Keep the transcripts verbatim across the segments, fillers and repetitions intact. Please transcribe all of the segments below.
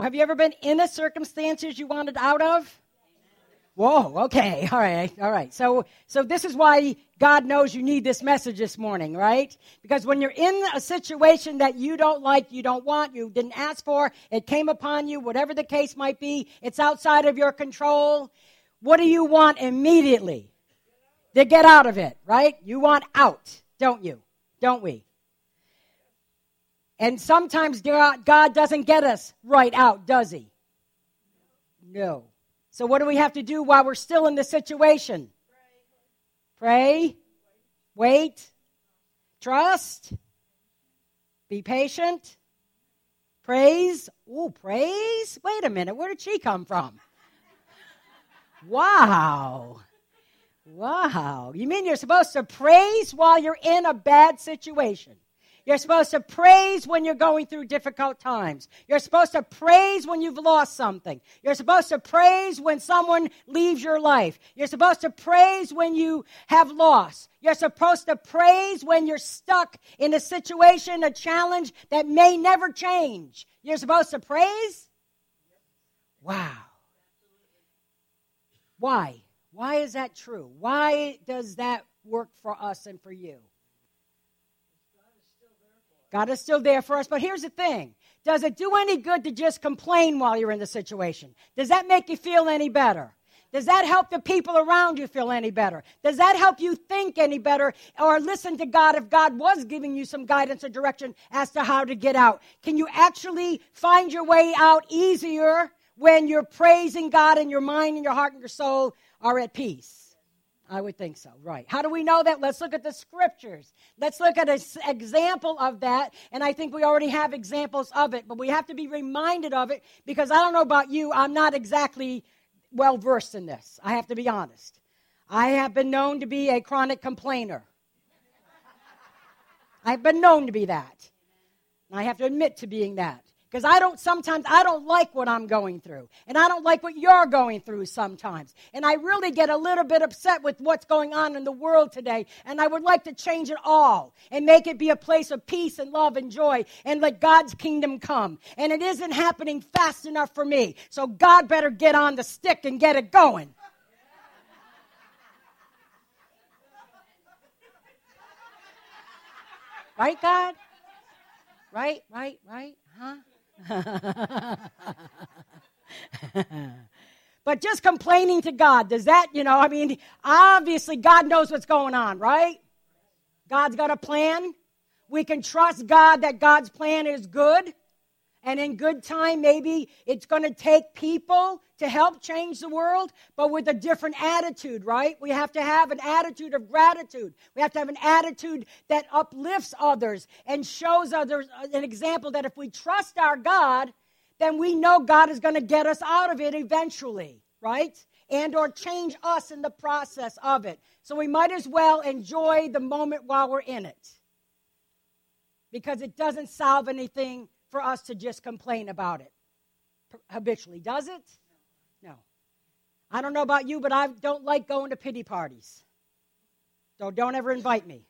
Have you ever been in a circumstances you wanted out of? Whoa, okay, all right, all right. So so this is why God knows you need this message this morning, right? Because when you're in a situation that you don't like, you don't want, you didn't ask for, it came upon you, whatever the case might be, it's outside of your control, what do you want immediately? To get out of it, right? You want out, don't you? Don't we? And sometimes God doesn't get us right out, does he? No. So what do we have to do while we're still in the situation? Pray. Pray. Wait. Trust. Be patient. Praise. Ooh, praise? Wait a minute. Where did she come from? Wow. Wow. You mean you're supposed to praise while you're in a bad situation? You're supposed to praise when you're going through difficult times. You're supposed to praise when you've lost something. You're supposed to praise when someone leaves your life. You're supposed to praise when you have lost. You're supposed to praise when you're stuck in a situation, a challenge that may never change. You're supposed to praise? Wow. Why? Why is that true? Why does that work for us and for you? God is still there for us, but here's the thing. Does it do any good to just complain while you're in the situation? Does that make you feel any better? Does that help the people around you feel any better? Does that help you think any better or listen to God if God was giving you some guidance or direction as to how to get out? Can you actually find your way out easier when you're praising God and your mind and your heart and your soul are at peace? I would think so, right. How do we know that? Let's look at the scriptures. Let's look at an example of that, and I think we already have examples of it, but we have to be reminded of it because I don't know about you, I'm not exactly well-versed in this. I have to be honest. I have been known to be a chronic complainer. I've been known to be that. And I have to admit to being that. Because I don't, sometimes, I don't like what I'm going through. And I don't like what you're going through sometimes. And I really get a little bit upset with what's going on in the world today. And I would like to change it all and make it be a place of peace and love and joy and let God's kingdom come. And it isn't happening fast enough for me. So God better get on the stick and get it going. Right, God? Right, right, right, huh? But just complaining to God, does that, you know, I mean, obviously God knows what's going on, right? God's got a plan. We can trust God that God's plan is good. And in good time, maybe it's going to take people to help change the world, but with a different attitude, right? We have to have an attitude of gratitude. We have to have an attitude that uplifts others and shows others an example that if we trust our God, then we know God is going to get us out of it eventually, right? And or change us in the process of it. So we might as well enjoy the moment while we're in it. Because it doesn't solve anything for us to just complain about it habitually, does it? No. I don't know about you, but I don't like going to pity parties. So don't ever invite me.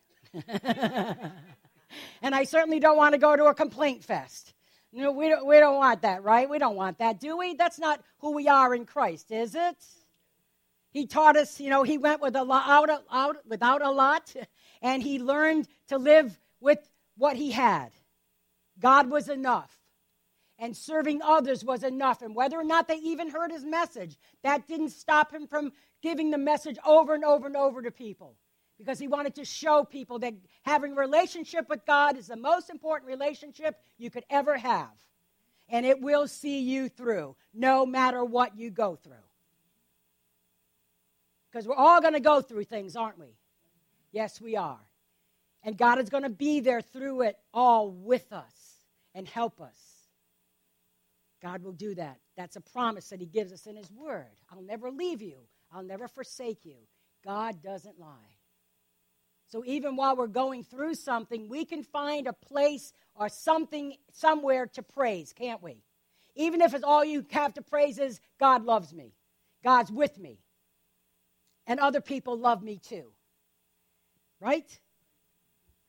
And I certainly don't want to go to a complaint fest. You know, we don't, we don't want that, right? We don't want that, do we? That's not who we are in Christ, is it? He taught us, you know, he went with a lot, out, out, without a lot, and he learned to live with what he had. God was enough, and serving others was enough. And whether or not they even heard his message, that didn't stop him from giving the message over and over and over to people, because he wanted to show people that having a relationship with God is the most important relationship you could ever have, and it will see you through no matter what you go through. Because we're all going to go through things, aren't we? Yes, we are. And God is going to be there through it all with us and help us. God will do that. That's a promise that he gives us in his word. I'll never leave you. I'll never forsake you. God doesn't lie. So even while we're going through something, we can find a place or something somewhere to praise, can't we? Even if it's all you have to praise is, God loves me. God's with me. And other people love me too. Right?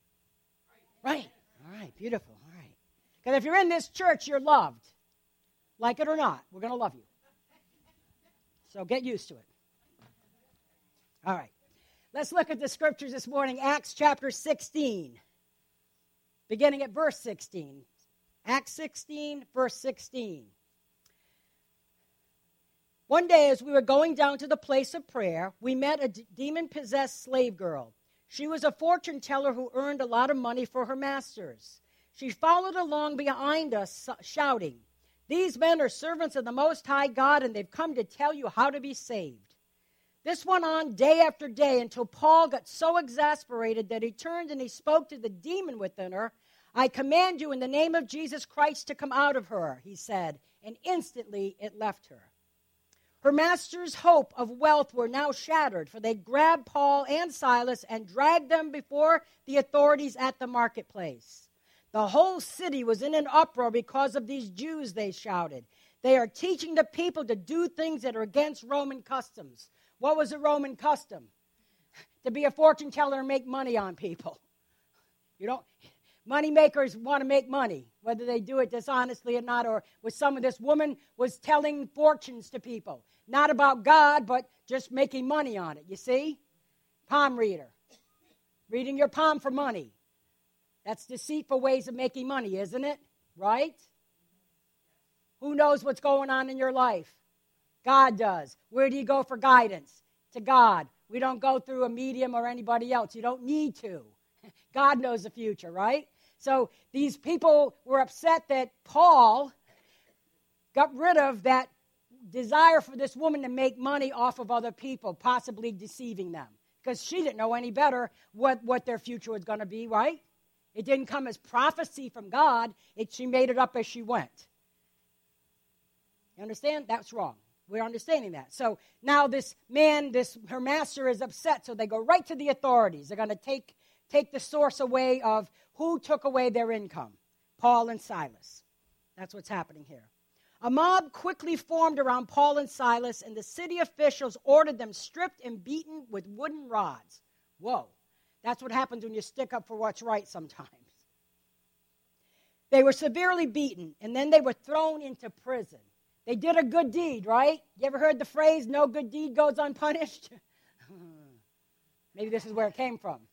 Right. All right. Beautiful. All right. Because if you're in this church, you're loved. Like it or not, we're going to love you. So get used to it. All right. Let's look at the scriptures this morning. Acts chapter sixteen, beginning at verse sixteen. Acts sixteen, verse sixteen. One day as we were going down to the place of prayer, we met a d- demon-possessed slave girl. She was a fortune teller who earned a lot of money for her masters. She followed along behind us, shouting, "These men are servants of the Most High God, and they've come to tell you how to be saved." This went on day after day until Paul got so exasperated that he turned and he spoke to the demon within her. "I command you in the name of Jesus Christ to come out of her," he said, and instantly it left her. Her master's hope of wealth were now shattered, for they grabbed Paul and Silas and dragged them before the authorities at the marketplace. The whole city was in an uproar because of these Jews, they shouted. They are teaching the people to do things that are against Roman customs. What was a Roman custom? To be a fortune teller and make money on people. You don't, money makers want to make money, whether they do it dishonestly or not, or with some of this woman was telling fortunes to people. Not about God, but just making money on it, you see? Palm reader. Reading your palm for money. That's deceitful ways of making money, isn't it? Right? Who knows what's going on in your life? God does. Where do you go for guidance? To God. We don't go through a medium or anybody else. You don't need to. God knows the future, right? So these people were upset that Paul got rid of that desire for this woman to make money off of other people, possibly deceiving them. Because she didn't know any better what, what their future was going to be, right? It didn't come as prophecy from God. It, she made it up as she went. You understand? That's wrong. We're understanding that. So now this man, this her master is upset, so they go right to the authorities. They're going to take, take the source away of who took away their income, Paul and Silas. That's what's happening here. A mob quickly formed around Paul and Silas, and the city officials ordered them stripped and beaten with wooden rods. Whoa. That's what happens when you stick up for what's right sometimes. They were severely beaten, and then they were thrown into prison. They did a good deed, right? You ever heard the phrase, no good deed goes unpunished? Maybe this is where it came from.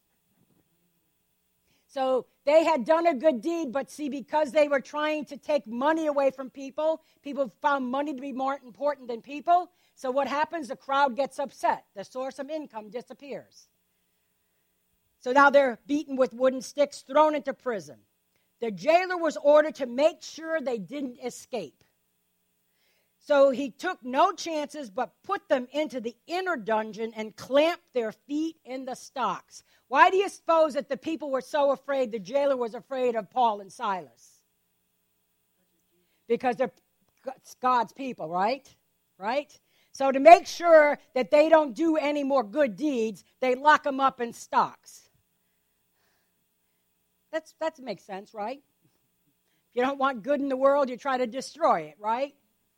So they had done a good deed, but see, because they were trying to take money away from people, people found money to be more important than people. So what happens? The crowd gets upset. The source of income disappears. So now they're beaten with wooden sticks, thrown into prison. The jailer was ordered to make sure they didn't escape. So he took no chances but put them into the inner dungeon and clamped their feet in the stocks. Why do you suppose that the people were so afraid, the jailer was afraid of Paul and Silas? Because they're God's people, right? Right? So to make sure that they don't do any more good deeds, they lock them up in stocks. That's, that makes sense, right? If you don't want good in the world, you try to destroy it, right?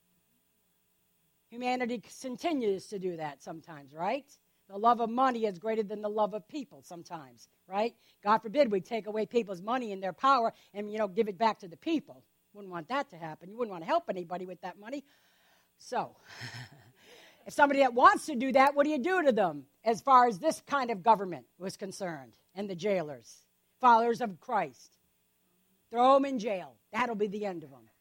Humanity continues to do that sometimes, right? The love of money is greater than the love of people sometimes, right? God forbid we take away people's money and their power and, you know, give it back to the people. Wouldn't want that to happen. You wouldn't want to help anybody with that money. So, if somebody that wants to do that, what do you do to them as far as this kind of government was concerned and the jailers, followers of Christ? Throw them in jail. That'll be the end of them.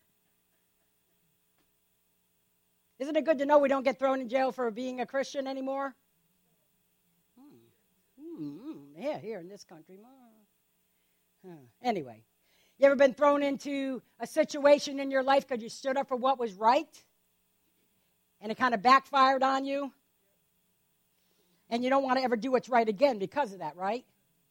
Isn't it good to know we don't get thrown in jail for being a Christian anymore? Hmm. Hmm. Yeah, here in this country. Huh. Anyway, you ever been thrown into a situation in your life because you stood up for what was right? And it kind of backfired on you? And you don't want to ever do what's right again because of that, right?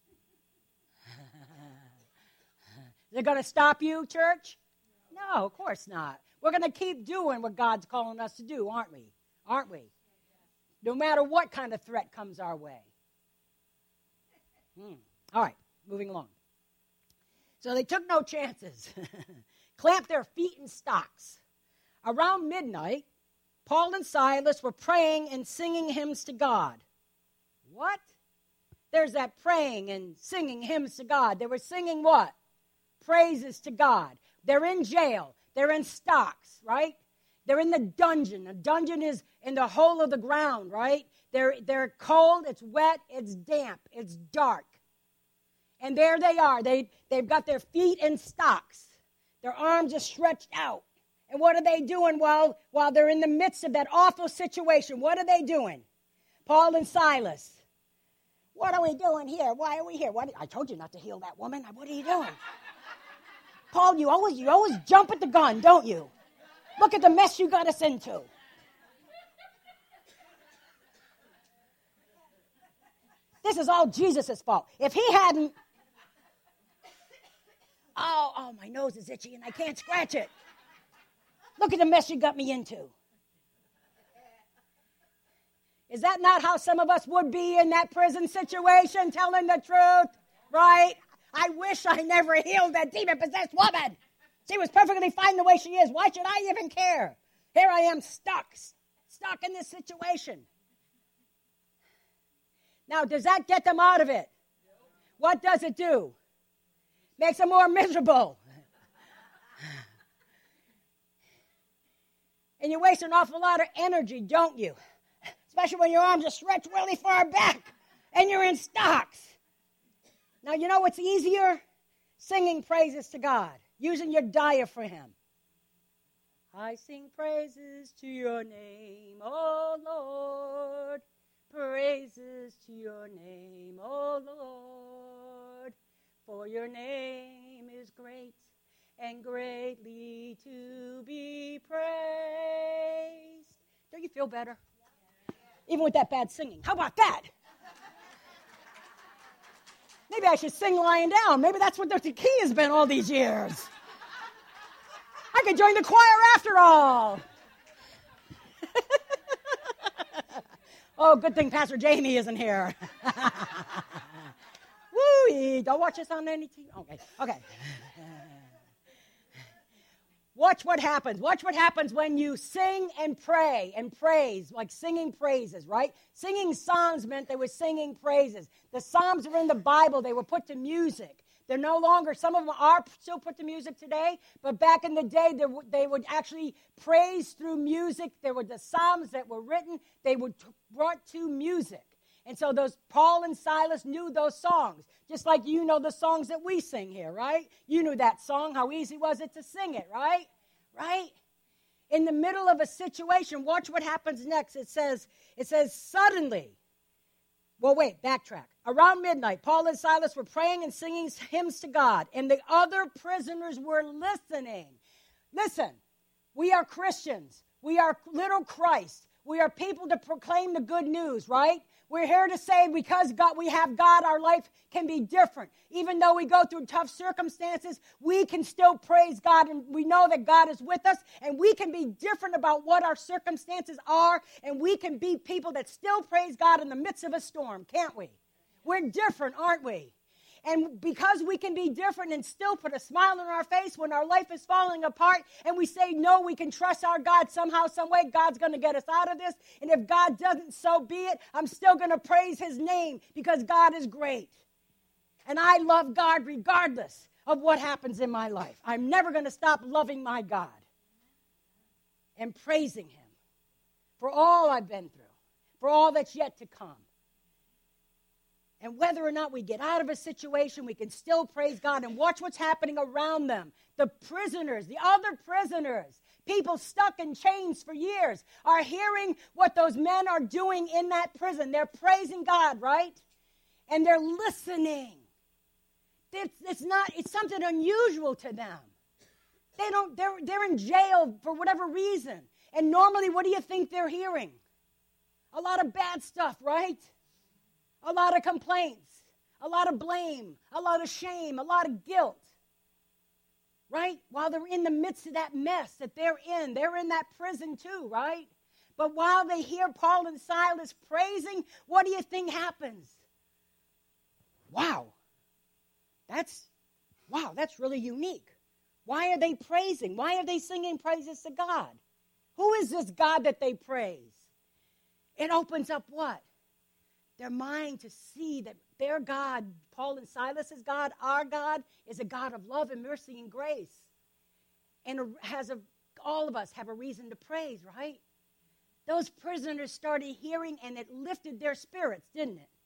Is it going to stop you, church? No, of course not. We're going to keep doing what God's calling us to do, aren't we? Aren't we? No matter what kind of threat comes our way. Hmm. All right, moving along. So they took no chances. Clamped their feet in stocks. Around midnight, Paul and Silas were praying and singing hymns to God. What? There's that praying and singing hymns to God. They were singing what? Praises to God. They're in jail. They're in stocks, right? They're in the dungeon. The dungeon is in the hole of the ground, right? They're, they're cold, it's wet, it's damp, it's dark. And there they are. They, they've got their feet in stocks. Their arms are stretched out. And what are they doing while, while they're in the midst of that awful situation? What are they doing? Paul and Silas. What are we doing here? Why are we here? What, I told you not to heal that woman. What are you doing? Paul, you always, you always jump at the gun, don't you? Look at the mess you got us into. This is all Jesus' fault. If he hadn't, oh, oh, my nose is itchy and I can't scratch it. Look at the mess you got me into. Is that not how some of us would be in that prison situation, telling the truth? Right? I wish I never healed that demon-possessed woman. She was perfectly fine the way she is. Why should I even care? Here I am stuck, stuck in this situation. Now, does that get them out of it? What does it do? Makes them more miserable. And you waste an awful lot of energy, don't you? Especially when your arms are stretched really far back and you're in stocks. Now, you know what's easier? Singing praises to God, using your diaphragm. I sing praises to your name, O Lord. Praises to your name, O Lord. For your name is great and greatly to be praised. Don't you feel better? Even with that bad singing. How about that? Maybe I should sing lying down. Maybe that's what the key has been all these years. I could join the choir after all. Oh, good thing Pastor Jamie isn't here. Woo! Don't watch this on any T V. Okay, okay. Watch what happens. Watch what happens when you sing and pray and praise, like singing praises, right? Singing psalms meant they were singing praises. The psalms are in the Bible. They were put to music. They're no longer, some of them are still put to music today, but back in the day, they, w- they would actually praise through music. There were the psalms that were written. They were t- brought to music. And so those Paul and Silas knew those songs, just like you know the songs that we sing here, right? You knew that song. How easy was it to sing it, right? Right? In the middle of a situation, watch what happens next. It says, it says, suddenly, well, wait, backtrack. Around midnight, Paul and Silas were praying and singing hymns to God, and the other prisoners were listening. Listen, we are Christians. We are little Christ. We are people to proclaim the good news, right? We're here to say because God, we have God, our life can be different. Even though we go through tough circumstances, we can still praise God, and we know that God is with us, and we can be different about what our circumstances are, and we can be people that still praise God in the midst of a storm, can't we? We're different, aren't we? And because we can be different and still put a smile on our face when our life is falling apart, and we say, no, we can trust our God somehow, some way, God's going to get us out of this. And if God doesn't, so be it. I'm still going to praise his name because God is great. And I love God regardless of what happens in my life. I'm never going to stop loving my God and praising him for all I've been through, for all that's yet to come. And whether or not we get out of a situation, we can still praise God and watch what's happening around them. The prisoners, the other prisoners, people stuck in chains for years are hearing what those men are doing in that prison. They're praising God, right? And they're listening. It's, it's not, it's something unusual to them. They don't, they're, they're in jail for whatever reason. And normally, what do you think they're hearing? A lot of bad stuff, right? A lot of complaints, a lot of blame, a lot of shame, a lot of guilt, right? While they're in the midst of that mess that they're in, they're in that prison too, right? But while they hear Paul and Silas praising, what do you think happens? Wow, that's, wow, that's really unique. Why are they praising? Why are they singing praises to God? Who is this God that they praise? It opens up what? Their mind to see that their God, Paul and Silas's God, our God, is a God of love and mercy and grace. and has a, all of us have a reason to praise, right? Those prisoners started hearing, and it lifted their spirits, didn't it?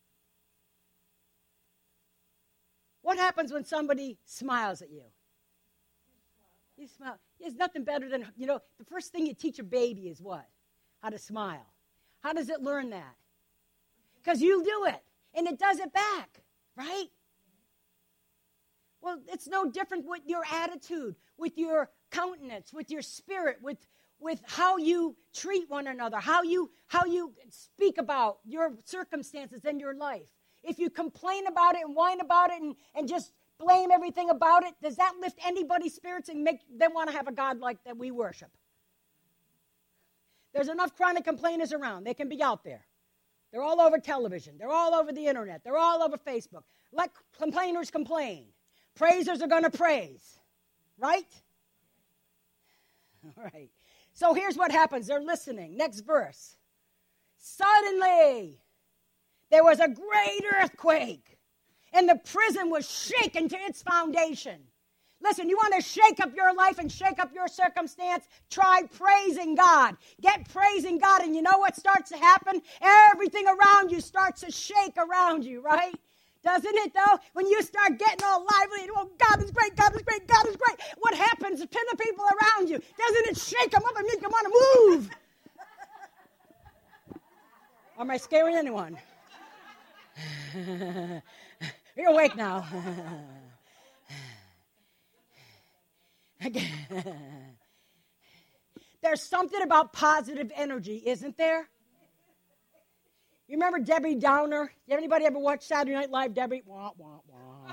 What happens when somebody smiles at you? You smile. There's nothing better than, you know, the first thing you teach a baby is what? How to smile. How does it learn that? Because you do it, and it does it back, right? Well, it's no different with your attitude, with your countenance, with your spirit, with, with how you treat one another, how you, how you speak about your circumstances in your life. If you complain about it and whine about it and, and just blame everything about it, does that lift anybody's spirits and make them want to have a God like that we worship? There's enough chronic complainers around. They can be out there. They're all over television. They're all over the internet. They're all over Facebook. Let complainers complain. Praisers are going to praise. Right? All right. So here's what happens. They're listening. Next verse. Suddenly, there was a great earthquake, and the prison was shaken to its foundation. Listen, you want to shake up your life and shake up your circumstance? Try praising God. Get praising God, and you know what starts to happen? Everything around you starts to shake around you, right? Doesn't it, though? When you start getting all lively, oh, God is great, God is great, God is great. What happens to the people around you? Doesn't it shake them up and make them want to move? Am I scaring anyone? You're awake now. There's something about positive energy, isn't there? You remember Debbie Downer? Did anybody ever watch Saturday Night Live, Debbie? Wah, wah, wah.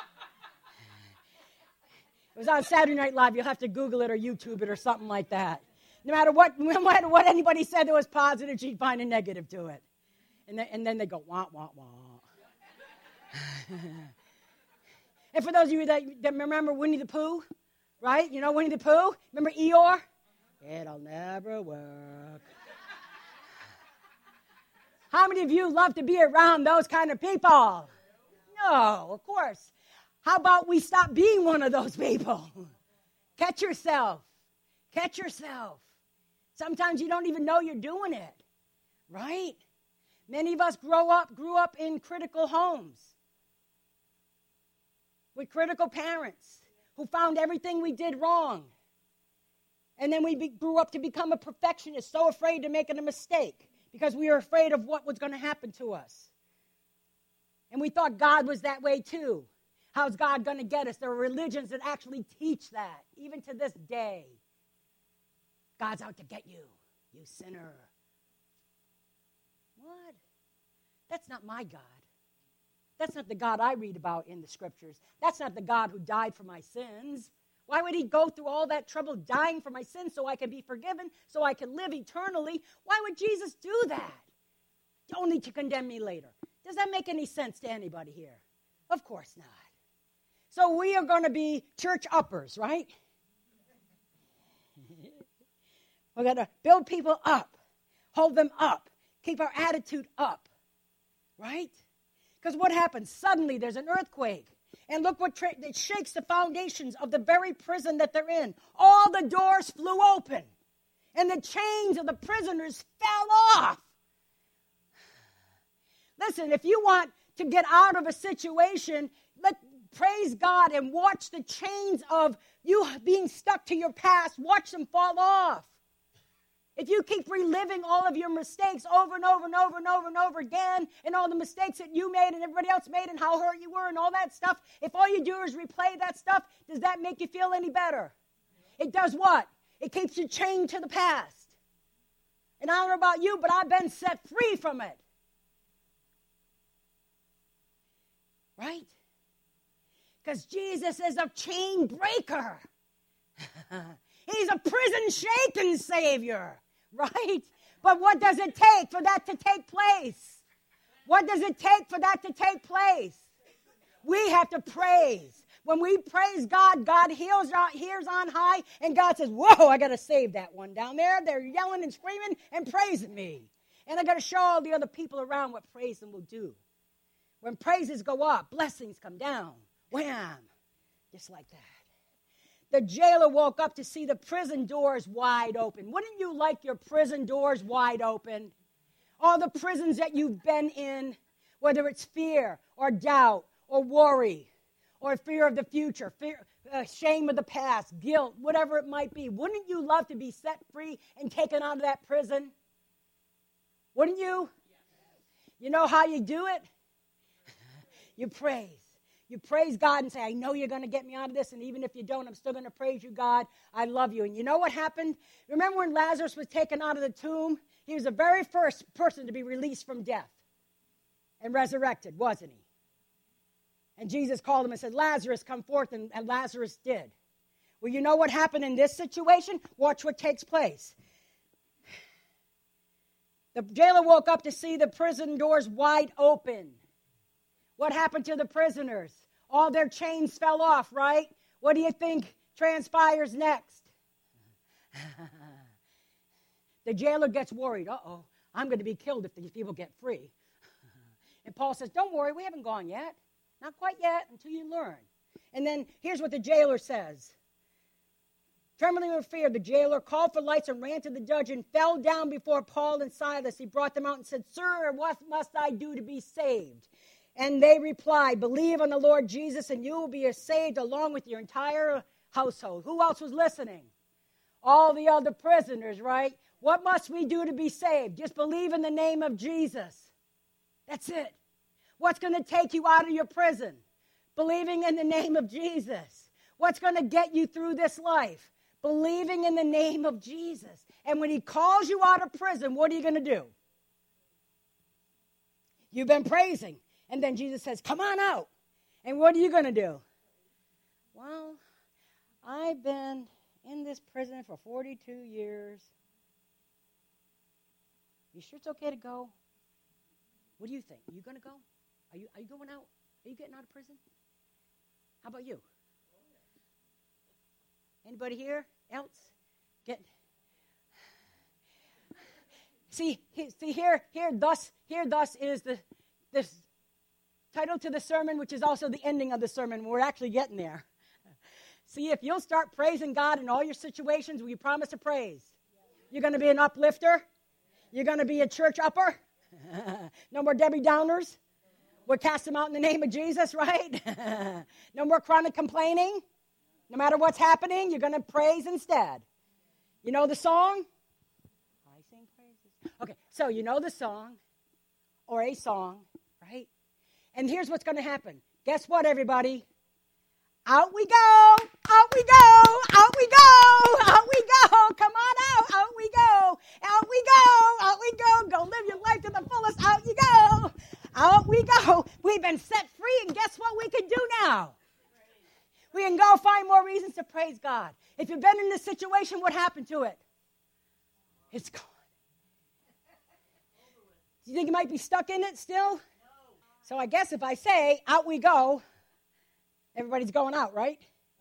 It was on Saturday Night Live. You'll have to Google it or YouTube it or something like that. No matter what, no matter what anybody said that was positive, she'd find a negative to it. And then, and then they go, wah, wah, wah. And for those of you that, that remember Winnie the Pooh, right? You know Winnie the Pooh? Remember Eeyore? It'll never work. How many of you love to be around those kind of people? No, of course. How about we stop being one of those people? Catch yourself. Catch yourself. Sometimes you don't even know you're doing it, right? Many of us grow up, grew up in critical homes with critical parents who found everything we did wrong. And then we be, grew up to become a perfectionist, so afraid to make a mistake because we were afraid of what was going to happen to us. And we thought God was that way too. How's God going to get us? There are religions that actually teach that, even to this day. God's out to get you, you sinner. What? That's not my God. That's not the God I read about in the scriptures. That's not the God who died for my sins. Why would he go through all that trouble dying for my sins so I can be forgiven, so I can live eternally? Why would Jesus do that? Only to condemn me later. Does that make any sense to anybody here? Of course not. So we are going to be church uppers, right? We're going to build people up, hold them up, keep our attitude up, right? Because what happens? Suddenly there's an earthquake. And look what tra- it shakes the foundations of the very prison that they're in. All the doors flew open. And the chains of the prisoners fell off. Listen, if you want to get out of a situation, let praise God and watch the chains of you being stuck to your past, watch them fall off. If you keep reliving all of your mistakes over and over and over and over and over again, and all the mistakes that you made and everybody else made and how hurt you were and all that stuff, if all you do is replay that stuff, does that make you feel any better? It does what? It keeps you chained to the past. And I don't know about you, but I've been set free from it. Right? Because Jesus is a chain breaker. He's a prison-shaking Savior, right? But what does it take for that to take place? What does it take for that to take place? We have to praise. When we praise God, God heals, hears on high, and God says, whoa, I got to save that one down there. They're yelling and screaming and praising me. And I got to show all the other people around what praising will do. When praises go up, blessings come down. Wham! Just like that. the jailer woke up to see the prison doors wide open. Wouldn't you like your prison doors wide open? All the prisons that you've been in, whether it's fear or doubt or worry or fear of the future, fear, uh, shame of the past, guilt, whatever it might be. Wouldn't you love to be set free and taken out of that prison? Wouldn't you? You know how you do it? You praise. You praise God and say, I know you're going to get me out of this, and even if you don't, I'm still going to praise you, God. I love you. And you know what happened? Remember when Lazarus was taken out of the tomb? He was the very first person to be released from death and resurrected, wasn't he? And Jesus called him and said, Lazarus, come forth, and, and Lazarus did. Well, you know what happened in this situation? Watch what takes place. The jailer woke up to see the prison doors wide open. What happened to the prisoners? All their chains fell off, right? What do you think transpires next? The jailer gets worried. Uh-oh, I'm going to be killed if these people get free. And Paul says, don't worry, we haven't gone yet. Not quite yet until you learn. And then here's what the jailer says. Trembling with fear, the jailer called for lights and ran to the judge and fell down before Paul and Silas. He brought them out and said, Sir, what must I do to be saved? And they replied, believe on the Lord Jesus and you will be saved along with your entire household. Who else was listening? All the other prisoners, right? What must we do to be saved? Just believe in the name of Jesus. That's it. What's going to take you out of your prison? Believing in the name of Jesus. What's going to get you through this life? Believing in the name of Jesus. And when he calls you out of prison, what are you going to do? You've been praising. And then Jesus says, come on out. And what are you going to do? Well, I've been in this prison for forty-two years. You sure it's okay to go? What do you think? Are you going to go? Are you, are you going out? Are you getting out of prison? How about you? Anybody here else? Get. See, he, see here, here, thus, here, thus is the this title to the sermon, which is also the ending of the sermon. We're actually getting there. See, if you'll start praising God in all your situations, will you promise to praise? You're going to be an uplifter. You're going to be a church upper. No more Debbie Downers. We'll cast them out in the name of Jesus, right? No more chronic complaining. No matter what's happening, you're going to praise instead. You know the song? I sing praises. Okay, so you know the song, or a song, right? And here's what's going to happen. Guess what, everybody? Out we go, out we go, out we go, out we go. Come on out, out we go, out we go, out we go. Go live your life to the fullest, out you go. Out we go. We've been set free, and guess what we can do now? We can go find more reasons to praise God. If you've been in this situation, what happened to it? It's gone. Do you think you might be stuck in it still? So I guess if I say, out we go, everybody's going out, right?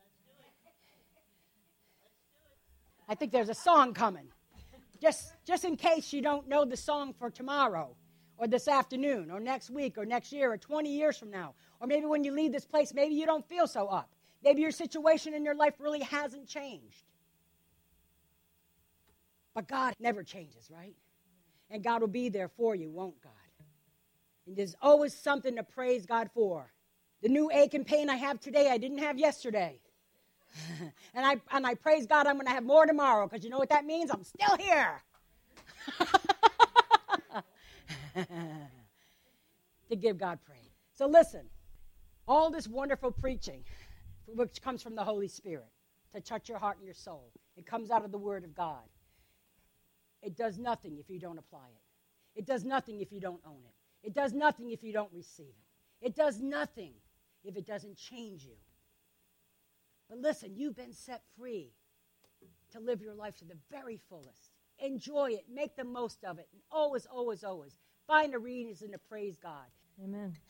I think there's a song coming. Just, just in case you don't know the song for tomorrow, or this afternoon, or next week, or next year, or twenty years from now. Or maybe when you leave this place, maybe you don't feel so up. Maybe your situation in your life really hasn't changed. But God never changes, right? And God will be there for you, won't God? And there's always something to praise God for. The new ache and pain I have today, I didn't have yesterday. and I and I praise God I'm going to have more tomorrow, because you know what that means? I'm still here. To give God praise. So listen, all this wonderful preaching, which comes from the Holy Spirit, to touch your heart and your soul, it comes out of the Word of God. It does nothing if you don't apply it. It does nothing if you don't own it. It does nothing if you don't receive it. It does nothing if it doesn't change you. But listen, you've been set free to live your life to the very fullest. Enjoy it. Make the most of it. And always, always, always find a reason to praise God. Amen.